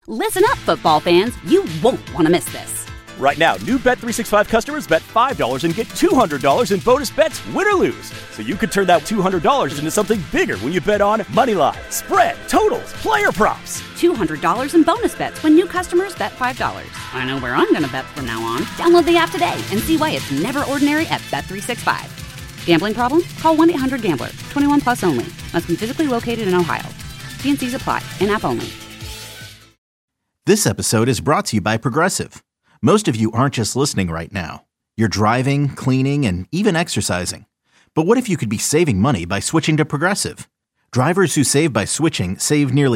Listen up, football fans. You won't want to miss this. Right now, new Bet365 customers bet $5 and get $200 in bonus bets, win or lose. So you could turn that $200 into something bigger when you bet on moneyline, spread, totals, player props. $200 in bonus bets when new customers bet $5. I know where I'm going to bet from now on. Download the app today and see why it's never ordinary at Bet365. Gambling problem? Call 1-800-GAMBLER. 21 plus only. Must be physically located in Ohio. T&Cs apply. In-app only. This episode is brought to you by Progressive. Most of you aren't just listening right now. You're driving, cleaning, and even exercising. But what if you could be saving money by switching to Progressive? Drivers who save by switching save nearly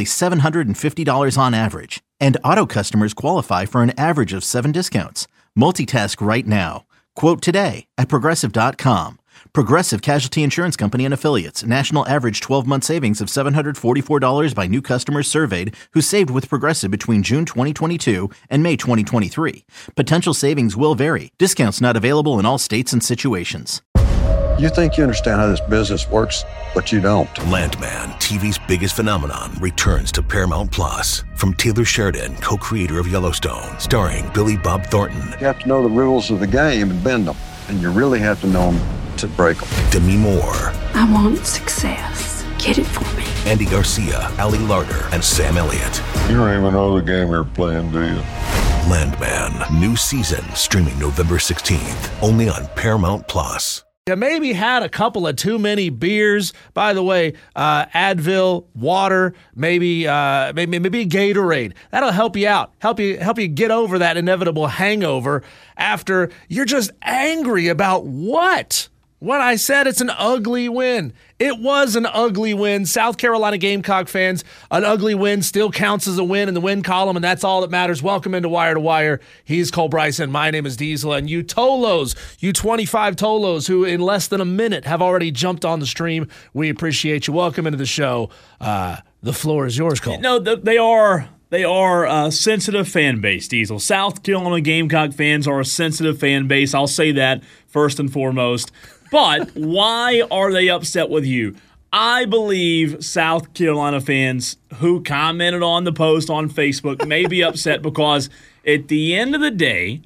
$750 on average. And auto customers qualify for an average of 7 discounts. Multitask right now. Quote today at Progressive.com. Progressive Casualty Insurance Company and Affiliates. National average 12-month savings of $744 by new customers surveyed who saved with Progressive between June 2022 and May 2023. Potential savings will vary. Discounts not available in all states and situations. You think you understand how this business works, but you don't. Landman, TV's biggest phenomenon, returns to Paramount Plus. From Taylor Sheridan, co-creator of Yellowstone, starring Billy Bob Thornton. You have to know the rules of the game and bend them, and you really have to know them to break them. Demi Moore. I want success. Get it for me. Andy Garcia, Ali Larter, and Sam Elliott. You don't even know the game you're playing, do you? Landman, new season, streaming November 16th, only on Paramount Plus. You maybe had a couple of too many beers. By the way, Advil, water, maybe Gatorade. That'll help you out. Help you get over that inevitable hangover after you're just angry about what? When I said it's an ugly win. It was an ugly win. South Carolina Gamecock fans, an ugly win still counts as a win in the win column, and that's all that matters. Welcome into Wire to Wire. He's Cole Bryson. My name is Diesel. And you Tolos, you 25 Tolos who in less than a minute have already jumped on the stream, we appreciate you. Welcome into the show. The floor is yours, Cole. No, they are a sensitive fan base, Diesel. South Carolina Gamecock fans are a sensitive fan base. I'll say that first and foremost. But why are they upset with you? I believe South Carolina fans who commented on the post on Facebook may be upset because at the end of the day,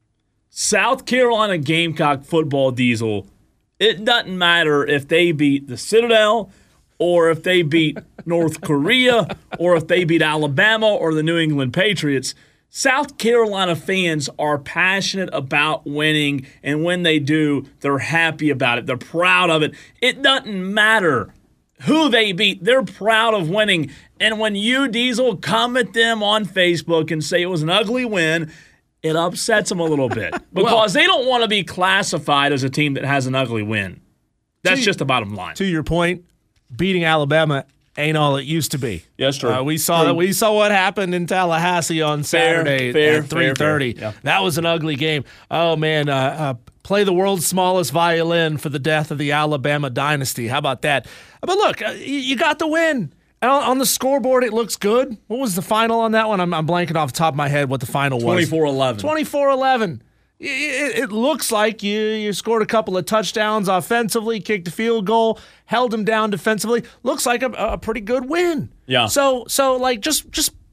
South Carolina Gamecock football, Diesel, it doesn't matter if they beat the Citadel or if they beat North Korea or if they beat Alabama or the New England Patriots. South Carolina fans are passionate about winning, and when they do, they're happy about it. They're proud of it. It doesn't matter who they beat. They're proud of winning. And when you, Diesel, comment them on Facebook and say it was an ugly win, it upsets them a little bit because they don't want to be classified as a team that has an ugly win. That's just the bottom line. To your point, beating Alabama ain't all it used to be. Yes, true. We saw what happened in Tallahassee on Saturday at 3:30. Yeah. That was an ugly game. Oh man, play the world's smallest violin for the death of the Alabama dynasty. How about that? But look, you got the win. On the scoreboard, it looks good. What was the final on that one? I'm blanking off the top of my head what the final was. 24-11. 24-11. It looks like you scored a couple of touchdowns offensively, kicked a field goal, held them down defensively. Looks like a pretty good win. Yeah. So like just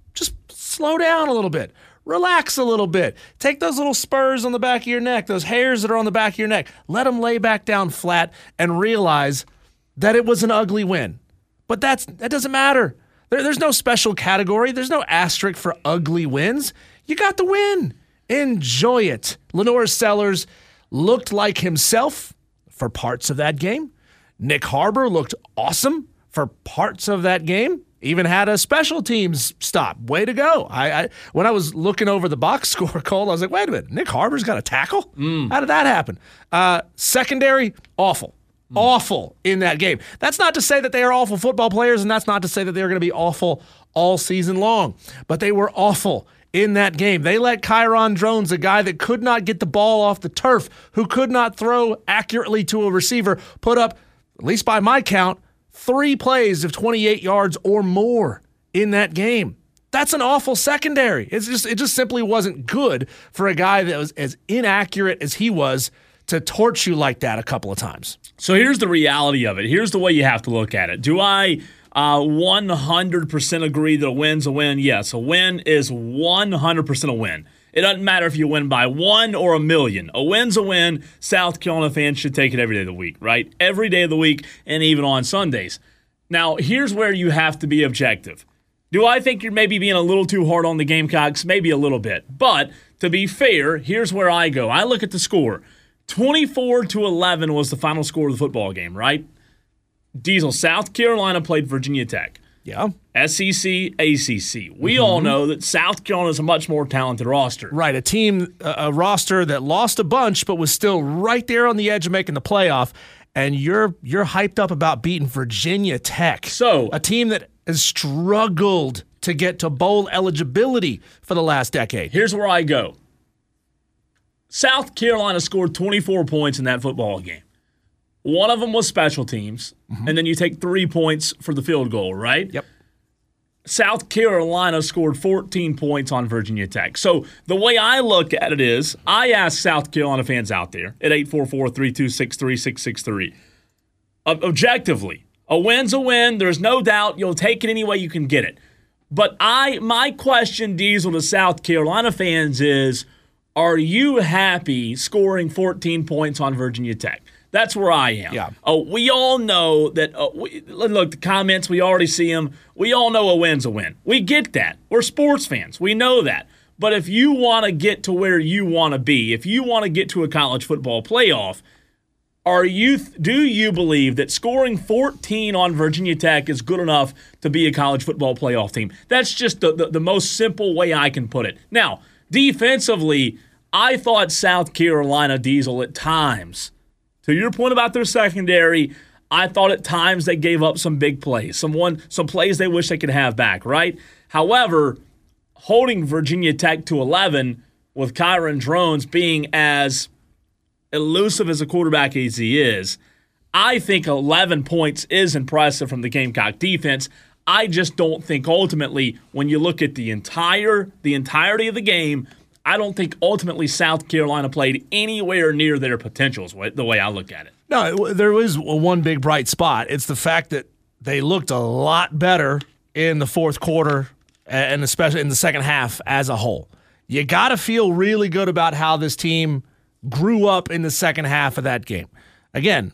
slow down a little bit. Relax a little bit. Take those little spurs on the back of your neck, those hairs that are on the back of your neck. Let them lay back down flat and realize that it was an ugly win. But that doesn't matter. There's no special category. There's no asterisk for ugly wins. You got the win. Enjoy it. Lenore Sellers looked like himself for parts of that game. Nick Harbor looked awesome for parts of that game. Even had a special teams stop. Way to go. When I was looking over the box score, Cole, I was like, wait a minute. Nick Harbor's got a tackle? How did that happen? Secondary, awful. Awful in that game. That's not to say that they are awful football players, and that's not to say that they're going to be awful all season long. But they were awful in that game. They let Kyron Drones, a guy that could not get the ball off the turf, who could not throw accurately to a receiver, put up, at least by my count, 3 plays of 28 yards or more in that game. That's an awful secondary. It just simply wasn't good for a guy that was as inaccurate as he was to torch you like that a couple of times. So here's the reality of it. Here's the way you have to look at it. Do I 100% agree that a win's a win. Yes, a win is 100% a win. It doesn't matter if you win by 1 or 1,000,000. A win's a win. South Carolina fans should take it every day of the week, right? Every day of the week and even on Sundays. Now, here's where you have to be objective. Do I think you're maybe being a little too hard on the Gamecocks? Maybe a little bit. But to be fair, here's where I go. I look at the score. 24-11 was the final score of the football game, right? Diesel, South Carolina played Virginia Tech. Yeah. SEC, ACC. We all know that South Carolina is a much more talented roster. Right, a team, a roster that lost a bunch but was still right there on the edge of making the playoff. And you're hyped up about beating Virginia Tech. So a team that has struggled to get to bowl eligibility for the last decade. Here's where I go. South Carolina scored 24 points in that football game. One of them was special teams, and then you take 3 points for the field goal, right? Yep. South Carolina scored 14 points on Virginia Tech. So the way I look at it is, I ask South Carolina fans out there at 844-326-3663, objectively, a win's a win. There's no doubt you'll take it any way you can get it. But my question, Diesel, to South Carolina fans is, are you happy scoring 14 points on Virginia Tech? That's where I am. Yeah. We all know that, look, the comments, we already see them. We all know a win's a win. We get that. We're sports fans. We know that. But if you want to get to where you want to be, if you want to get to a college football playoff, do you believe that scoring 14 on Virginia Tech is good enough to be a college football playoff team? That's just the most simple way I can put it. Now, defensively, I thought South Carolina, Diesel, at times, to your point about their secondary, I thought at times they gave up some big plays, some plays they wish they could have back, right? However, holding Virginia Tech to 11 with Kyron Drones being as elusive as a quarterback as he is, I think 11 points is impressive from the Gamecock defense. I just don't think ultimately, when you look at the entirety of the game, I don't think ultimately South Carolina played anywhere near their potentials, the way I look at it. No, there was one big bright spot. It's the fact that they looked a lot better in the fourth quarter and especially in the second half as a whole. You got to feel really good about how this team grew up in the second half of that game. Again,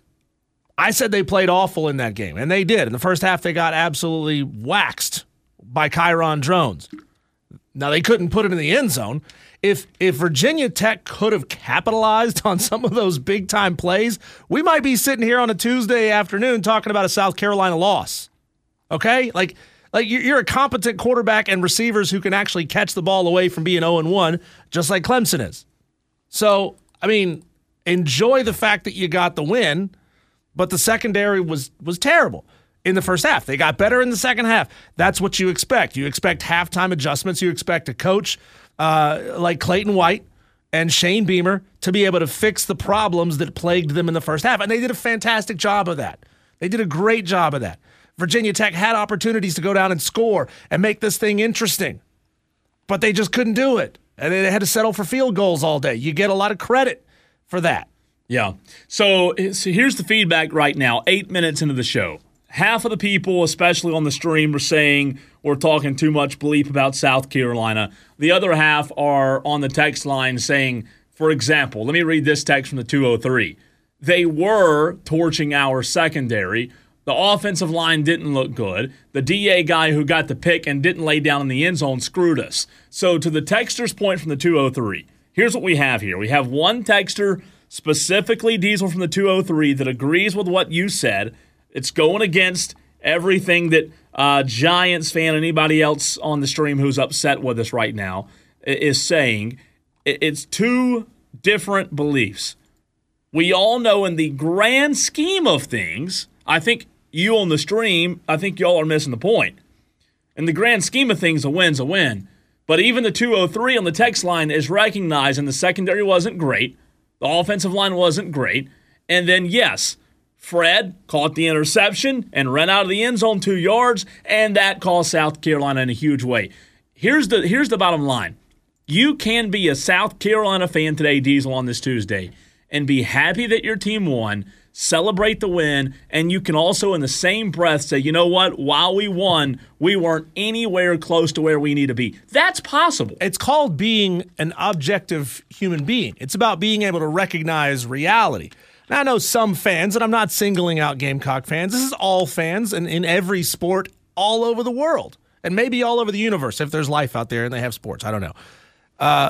I said they played awful in that game, and they did. In the first half, they got absolutely waxed by Kyron Drones. Now, they couldn't put it in the end zone. If Virginia Tech could have capitalized on some of those big-time plays, we might be sitting here on a Tuesday afternoon talking about a South Carolina loss. Okay? Like you're a competent quarterback and receivers who can actually catch the ball away from being 0-1, just like Clemson is. So, I mean, enjoy the fact that you got the win, but the secondary was terrible in the first half. They got better in the second half. That's what you expect. You expect halftime adjustments. You expect a coach like Clayton White and Shane Beamer to be able to fix the problems that plagued them in the first half. And they did a fantastic job of that. They did a great job of that. Virginia Tech had opportunities to go down and score and make this thing interesting, but they just couldn't do it. And they had to settle for field goals all day. You get a lot of credit for that. Yeah. So here's the feedback right now, 8 minutes into the show. Half of the people, especially on the stream, are saying we're talking too much bleep about South Carolina. The other half are on the text line saying, for example, let me read this text from the 203. They were torching our secondary. The offensive line didn't look good. The DA guy who got the pick and didn't lay down in the end zone screwed us. So to the texter's point from the 203, here's what we have here. We have one texter, specifically Diesel from the 203, that agrees with what you said. It's going against everything that Giants fan, anybody else on the stream who's upset with us right now, is saying. It's two different beliefs. We all know in the grand scheme of things, I think you on the stream, I think y'all are missing the point. In the grand scheme of things, a win's a win. But even the 203 on the text line is recognizing the secondary wasn't great, the offensive line wasn't great, and then, yes, Fred caught the interception and ran out of the end zone 2 yards, and that cost South Carolina in a huge way. Here's the bottom line. You can be a South Carolina fan today, Diesel, on this Tuesday, and be happy that your team won, celebrate the win, and you can also in the same breath say, you know what, while we won, we weren't anywhere close to where we need to be. That's possible. It's called being an objective human being. It's about being able to recognize reality. Now, I know some fans, and I'm not singling out Gamecock fans, this is all fans and in every sport all over the world, and maybe all over the universe if there's life out there and they have sports. I don't know.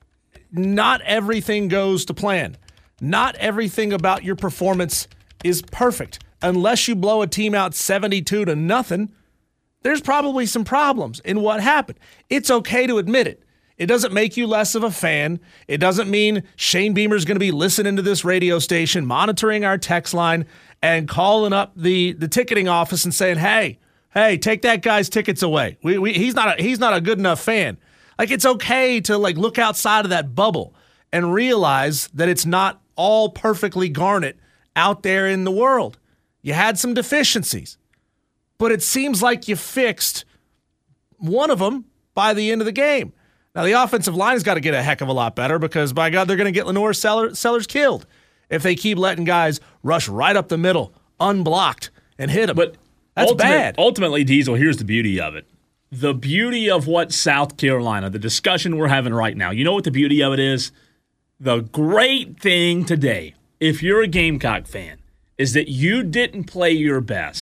Not everything goes to plan. Not everything about your performance is perfect. Unless you blow a team out 72-0, there's probably some problems in what happened. It's okay to admit it. It doesn't make you less of a fan. It doesn't mean Shane Beamer's going to be listening to this radio station, monitoring our text line, and calling up the ticketing office and saying, hey, take that guy's tickets away. He's not a good enough fan. Like, it's okay to look outside of that bubble and realize that it's not all perfectly garnet out there in the world. You had some deficiencies, but it seems like you fixed one of them by the end of the game. Now, the offensive line's got to get a heck of a lot better because, by God, they're going to get Lenore Sellers killed if they keep letting guys rush right up the middle, unblocked, and hit them. But that's bad. Ultimately, Diesel, here's the beauty of it. The beauty of what South Carolina, the discussion we're having right now, you know what the beauty of it is? The great thing today, if you're a Gamecock fan, is that you didn't play your best.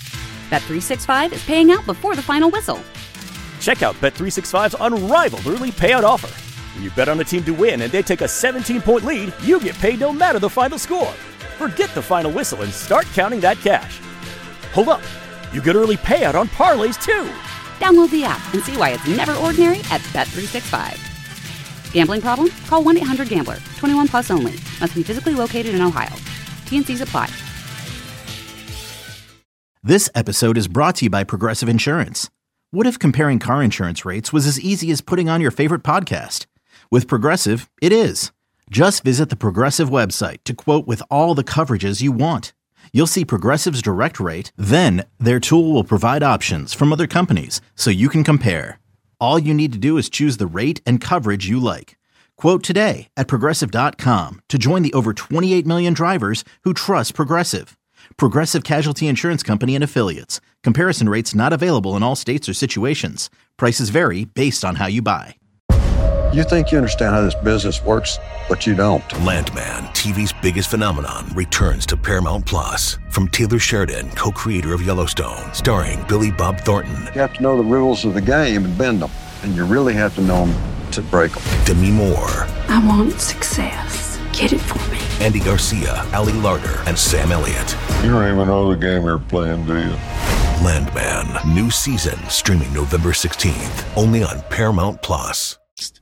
Bet365 is paying out before the final whistle. Check out Bet365's unrivaled early payout offer. When you bet on a team to win and they take a 17-point lead, you get paid no matter the final score. Forget the final whistle and start counting that cash. Hold up. You get early payout on parlays, too. Download the app and see why it's never ordinary at Bet365. Gambling problem? Call 1-800-GAMBLER. 21 plus only. Must be physically located in Ohio. T&Cs apply. This episode is brought to you by Progressive Insurance. What if comparing car insurance rates was as easy as putting on your favorite podcast? With Progressive, it is. Just visit the Progressive website to quote with all the coverages you want. You'll see Progressive's direct rate, then their tool will provide options from other companies so you can compare. All you need to do is choose the rate and coverage you like. Quote today at Progressive.com to join the over 28 million drivers who trust Progressive. Progressive Casualty Insurance Company and Affiliates. Comparison rates not available in all states or situations. Prices vary based on how you buy. You think you understand how this business works, but you don't. Landman, TV's biggest phenomenon, returns to Paramount Plus. From Taylor Sheridan, co-creator of Yellowstone, starring Billy Bob Thornton. You have to know the rules of the game and bend them, and you really have to know them to break them. Demi Moore. I want success. Get it for me. Andy Garcia, Ali Larter, and Sam Elliott. You don't even know the game you're playing, do you? Landman, new season, streaming November 16th, only on Paramount Plus.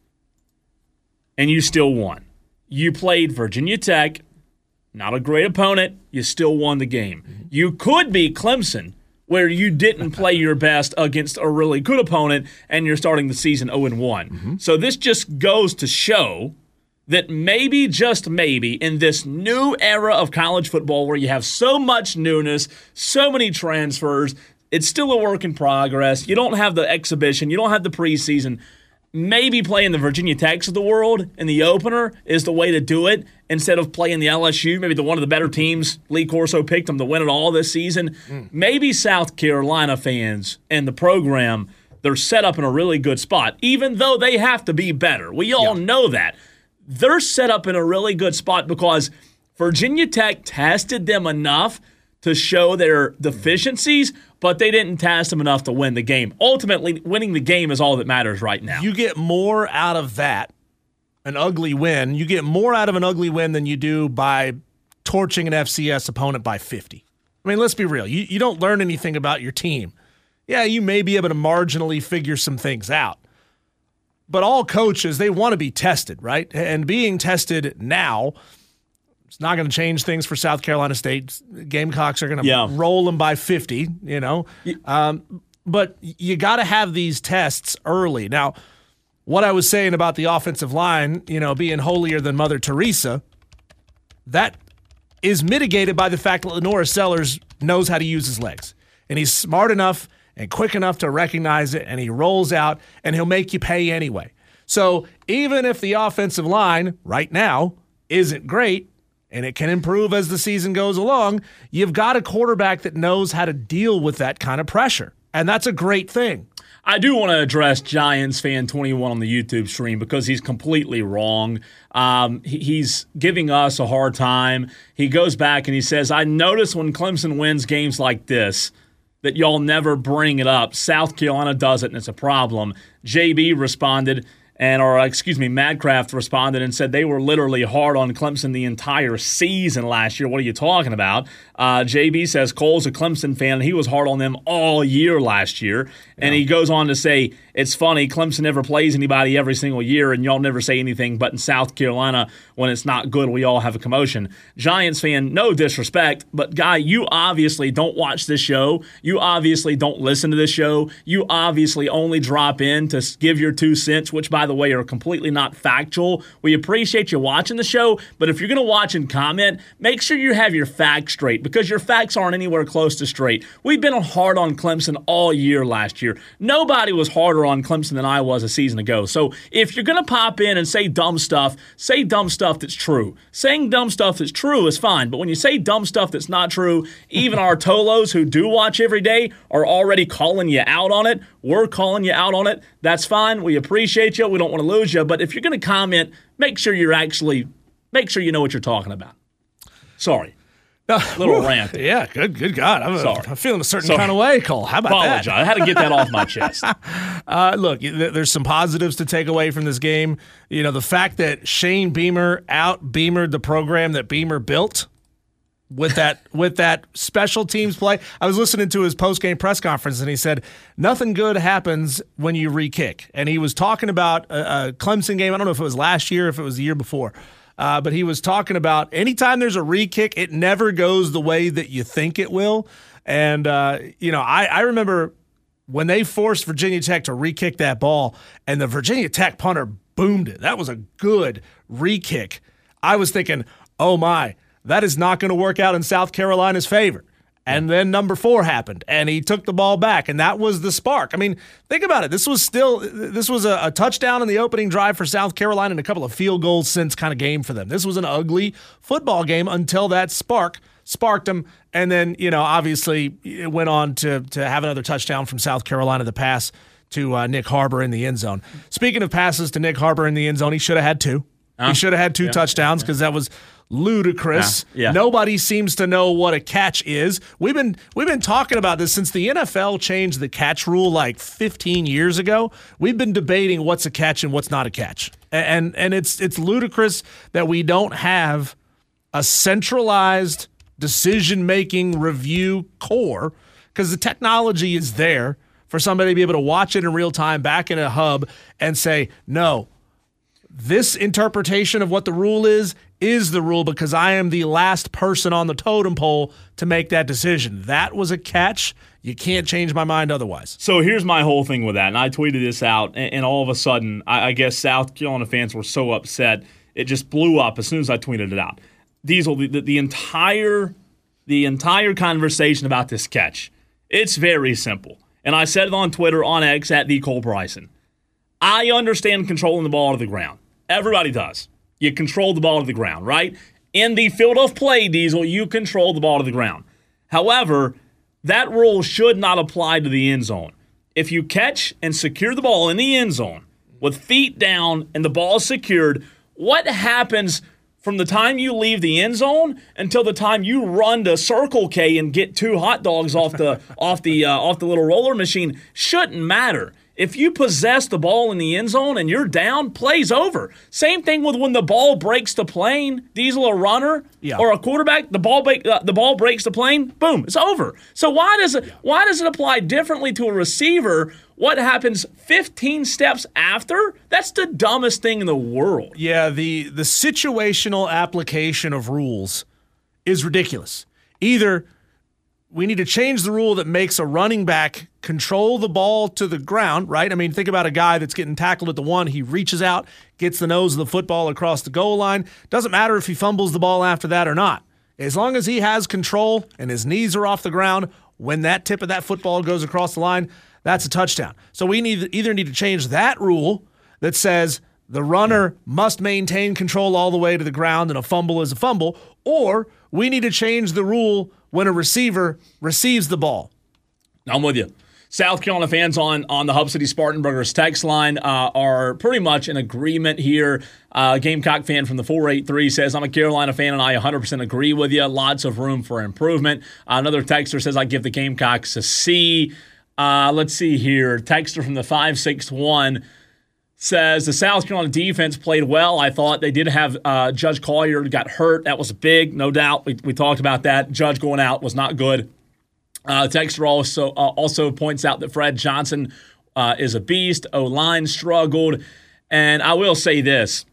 And you still won. You played Virginia Tech, not a great opponent, you still won the game. You could be Clemson, where you didn't play your best against a really good opponent, and you're starting the season 0-1. So this just goes to show that maybe, just maybe, in this new era of college football where you have so much newness, so many transfers, it's still a work in progress. You don't have the exhibition, you don't have the preseason. Maybe playing the Virginia Techs of the world in the opener is the way to do it instead of playing the LSU, maybe one of the better teams. Lee Corso picked them to win it all this season. Maybe South Carolina fans and the program, they're set up in a really good spot, even though they have to be better. We all know that. They're set up in a really good spot because Virginia Tech tested them enough to show their deficiencies, but they didn't test them enough to win the game. Ultimately, winning the game is all that matters right now. You get more out of that, an ugly win. You get more out of an ugly win than you do by torching an FCS opponent by 50. I mean, let's be real. You don't learn anything about your team. Yeah, you may be able to marginally figure some things out. But all coaches, they want to be tested, right? And being tested now, it's not going to change things for South Carolina State. Gamecocks are going to roll them by 50, you know. But you got to have these tests early. Now, what I was saying about the offensive line, you know, being holier than Mother Teresa, that is mitigated by the fact that Lenore Sellers knows how to use his legs. And he's smart enough and quick enough to recognize it, and he rolls out, and he'll make you pay anyway. So even if the offensive line right now isn't great, and it can improve as the season goes along, you've got a quarterback that knows how to deal with that kind of pressure. And that's a great thing. I do want to address Giants fan 21 on the YouTube stream because he's completely wrong. He's giving us a hard time. He goes back and he says, I notice when Clemson wins games like this that y'all never bring it up. South Carolina does it, and it's a problem. JB responded, Madcraft responded and said they were literally hard on Clemson the entire season last year. What are you talking about? JB says Cole's a Clemson fan, and he was hard on them all year last year. And he goes on to say, it's funny, Clemson never plays anybody every single year, and y'all never say anything, but in South Carolina, when it's not good, we all have a commotion. Giants fan, no disrespect, but Guy, you obviously don't watch this show. You obviously don't listen to this show. You obviously only drop in to give your 2 cents, which, by the way, are completely not factual. We appreciate you watching the show, but if you're going to watch and comment, make sure you have your facts straight, because your facts aren't anywhere close to straight. We've been hard on Clemson all year last year. Nobody was harder on Clemson than I was a season ago. So if you're going to pop in and say dumb stuff that's true. Saying dumb stuff that's true is fine, but when you say dumb stuff that's not true, even our Tolos who do watch every day are already calling you out on it. We're calling you out on it. That's fine. We appreciate you. We don't want to lose you. But if you're going to comment, make sure you know what you're talking about. Sorry. Little rant. Yeah, good God. I'm feeling a certain kind of way, Cole. How about Apologize. that? I had to get that off my chest. Look, there's some positives to take away from this game. You know, the fact that Shane Beamer out-Beamered the program that Beamer built with that special teams play. I was listening to his post-game press conference, and he said, nothing good happens when you re-kick. And he was talking about a Clemson game. I don't know if it was last year or if it was the year before. But he was talking about anytime there's a re-kick, it never goes the way that you think it will. And, I remember when they forced Virginia Tech to re-kick that ball and the Virginia Tech punter boomed it. That was a good re-kick. I was thinking, oh, my, that is not going to work out in South Carolina's favor. And then number 4 happened, and he took the ball back, and that was the spark. I mean, think about it. This was a touchdown in the opening drive for South Carolina and a couple of field goals since kind of game for them. This was an ugly football game until that sparked them, and then, obviously it went on to have another touchdown from South Carolina, the pass to Nick Harbor in the end zone. Speaking of passes to Nick Harbor in the end zone, he should have had 2. He should have had 2 touchdowns because that was ludicrous. Nobody seems to know what a catch is. We've been talking about this since the NFL changed the catch rule like 15 years ago. We've been debating what's a catch and what's not a catch. And it's ludicrous that we don't have a centralized decision-making review core, because the technology is there for somebody to be able to watch it in real time back in a hub and say, no, this interpretation of what the rule is the rule because I am the last person on the totem pole to make that decision. That was a catch. You can't change my mind otherwise. So here's my whole thing with that, and I tweeted this out, and all of a sudden, I guess South Carolina fans were so upset, it just blew up as soon as I tweeted it out. Diesel, the entire conversation about this catch, it's very simple. And I said it on Twitter, on X, at the Cole Bryson. I understand controlling the ball to the ground. Everybody does. You control the ball to the ground, right? In the field of play, Diesel, you control the ball to the ground. However, that rule should not apply to the end zone. If you catch and secure the ball in the end zone with feet down and the ball is secured, what happens from the time you leave the end zone until the time you run to Circle K and get 2 hot dogs off the little roller machine shouldn't matter. If you possess the ball in the end zone and you're down, play's over. Same thing with when the ball breaks the plane, Diesel, a runner or a quarterback, the ball breaks the plane, boom, it's over. So why does it apply differently to a receiver? What happens 15 steps after? That's the dumbest thing in the world. Yeah, the situational application of rules is ridiculous. Either we need to change the rule that makes a running back control the ball to the ground, right? I mean, think about a guy that's getting tackled at the 1. He reaches out, gets the nose of the football across the goal line. Doesn't matter if he fumbles the ball after that or not. As long as he has control and his knees are off the ground, when that tip of that football goes across the line, that's a touchdown. So we either need to change that rule that says the runner must maintain control all the way to the ground and a fumble is a fumble, or we need to change the rule when a receiver receives the ball. I'm with you. South Carolina fans on the Hub City Spartanburgers text line are pretty much in agreement here. Gamecock fan from the 483 says, I'm a Carolina fan and I 100% agree with you. Lots of room for improvement. Another texter says, I give the Gamecocks a C. Let's see here. Texter from the 561 says, the South Carolina defense played well. I thought they did have Judge Collier got hurt. That was big, no doubt. We talked about that. Judge going out was not good. Texter also points out that Fred Johnson is a beast. O-line struggled. And I will say this,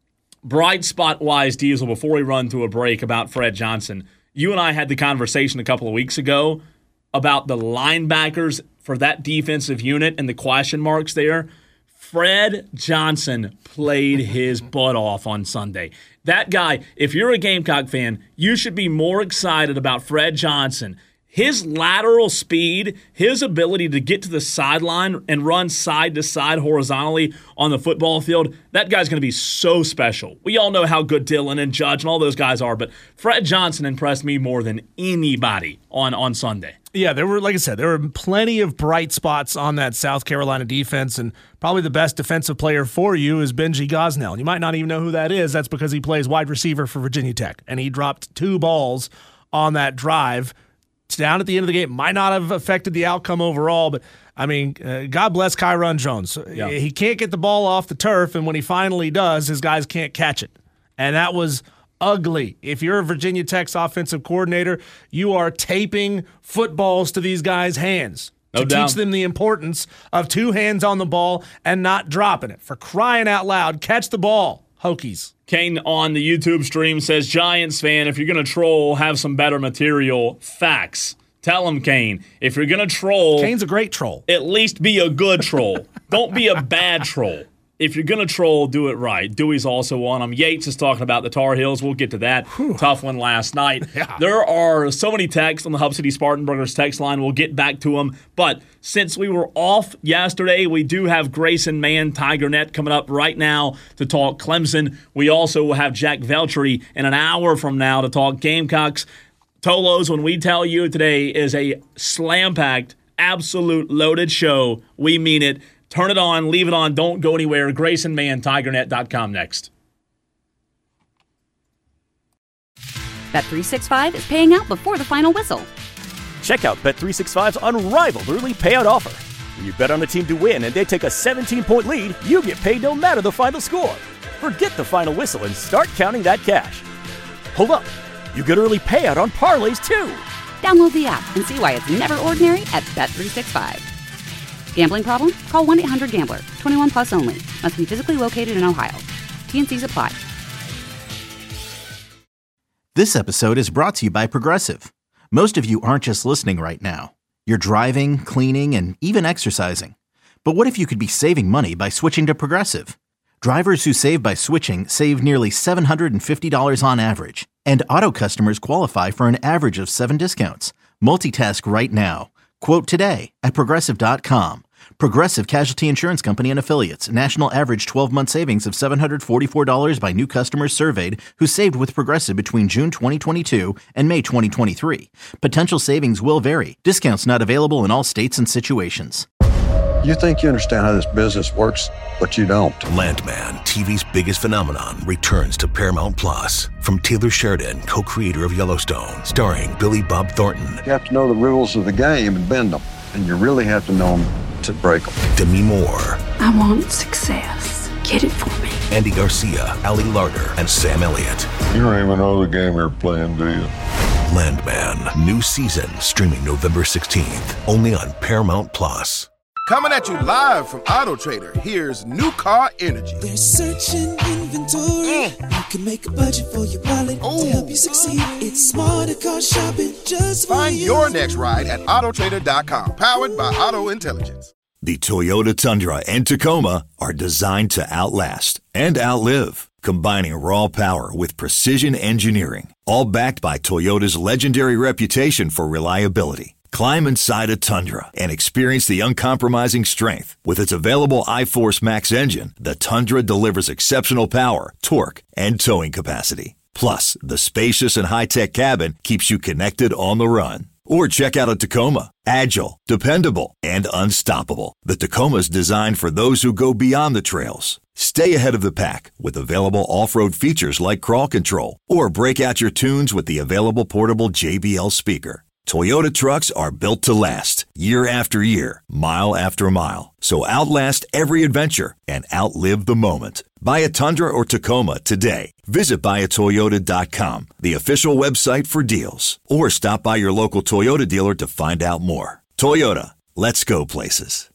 bright spot-wise, Diesel, before we run to a break about Fred Johnson, you and I had the conversation a couple of weeks ago about the linebackers for that defensive unit and the question marks there. Fred Johnson played his butt off on Sunday. That guy, if you're a Gamecock fan, you should be more excited about Fred Johnson. His lateral speed, his ability to get to the sideline and run side to side horizontally on the football field, that guy's going to be so special. We all know how good Dylan and Judge and all those guys are, but Fred Johnson impressed me more than anybody on Sunday. Yeah, there were, like I said, there were plenty of bright spots on that South Carolina defense, and probably the best defensive player for you is Benji Gosnell. You might not even know who that is. That's because he plays wide receiver for Virginia Tech, and he dropped 2 balls on that drive down at the end of the game. Might not have affected the outcome overall, but, I mean, God bless Kyron Jones. Yeah. He can't get the ball off the turf, and when he finally does, his guys can't catch it. And that was ugly. If you're a Virginia Tech's offensive coordinator, you are taping footballs to these guys' hands to teach them the importance of 2 hands on the ball and not dropping it. For crying out loud, catch the ball, Hokies. Kane on the YouTube stream says, Giants fan, if you're going to troll, have some better material. Facts. Tell him, Kane. If you're going to troll. Kane's a great troll. At least be a good troll. Don't be a bad troll. If you're going to troll, do it right. Dewey's also on him. Yates is talking about the Tar Heels. We'll get to that. Whew. Tough one last night. Yeah. There are so many texts on the Hub City Spartanburgers text line. We'll get back to them. But since we were off yesterday, we do have Grayson Mann, Tigernet, coming up right now to talk Clemson. We also will have Jack Veltri in an hour from now to talk Gamecocks. Tolos, when we tell you today is a slam-packed, absolute loaded show, we mean it. Turn it on, leave it on, don't go anywhere. Grayson Mann, Tigernet.com next. Bet365 is paying out before the final whistle. Check out Bet365's unrivaled early payout offer. When you bet on a team to win and they take a 17-point lead, you get paid no matter the final score. Forget the final whistle and start counting that cash. Hold up. You get early payout on parlays, too. Download the app and see why it's never ordinary at Bet365. Gambling problem? Call 1-800-GAMBLER. 21 plus only. Must be physically located in Ohio. T&Cs apply. This episode is brought to you by Progressive. Most of you aren't just listening right now. You're driving, cleaning, and even exercising. But what if you could be saving money by switching to Progressive? Drivers who save by switching save nearly $750 on average. And auto customers qualify for an average of 7 discounts. Multitask right now. Quote today at Progressive.com. Progressive Casualty Insurance Company and Affiliates. National average 12-month savings of $744 by new customers surveyed who saved with Progressive between June 2022 and May 2023. Potential savings will vary. Discounts not available in all states and situations. You think you understand how this business works, but you don't. Landman, TV's biggest phenomenon, returns to Paramount Plus. From Taylor Sheridan, co-creator of Yellowstone, starring Billy Bob Thornton. You have to know the rules of the game and bend them. And you really have to know them to break them. Demi Moore. I want success. Get it for me. Andy Garcia, Ali Larter, and Sam Elliott. You don't even know the game you're playing, do you? Landman, new season, streaming November 16th, only on Paramount Plus. Coming at you live from Auto Trader, here's New Car Energy. They're searching inventory. You can make a budget for your wallet to help you succeed. It's smarter car shopping just for Find your next ride at autotrader.com. Powered by Auto Intelligence. The Toyota Tundra and Tacoma are designed to outlast and outlive, combining raw power with precision engineering, all backed by Toyota's legendary reputation for reliability. Climb inside a Tundra and experience the uncompromising strength. With its available iForce Max engine, the Tundra delivers exceptional power, torque, and towing capacity. Plus, the spacious and high-tech cabin keeps you connected on the run. Or check out a Tacoma. Agile, dependable, and unstoppable. The Tacoma is designed for those who go beyond the trails. Stay ahead of the pack with available off-road features like crawl control. Or break out your tunes with the available portable JBL speaker. Toyota trucks are built to last, year after year, mile after mile. So outlast every adventure and outlive the moment. Buy a Tundra or Tacoma today. Visit buyatoyota.com, the official website for deals. Or stop by your local Toyota dealer to find out more. Toyota, let's go places.